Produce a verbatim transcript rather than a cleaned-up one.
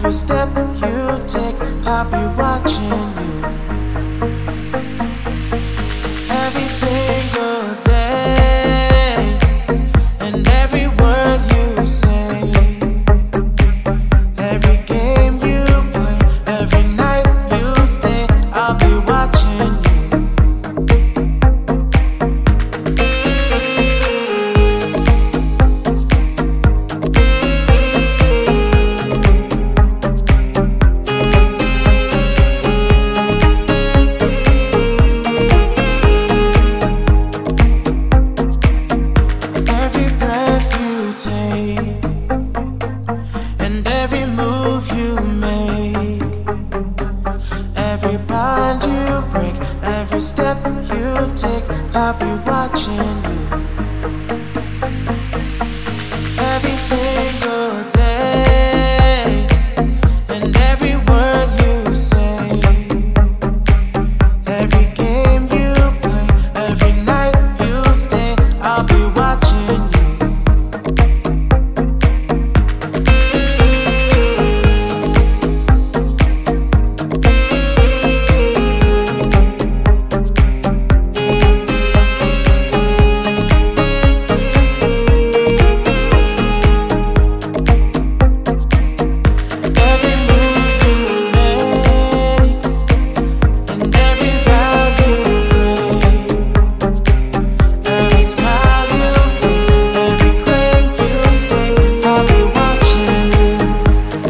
every step you take, I'll be watching you. Every single day, and every word you say, every game you play, every night you stay, I'll be watching you. And every move you make, every bond you break, every step you take, I'll be watching you.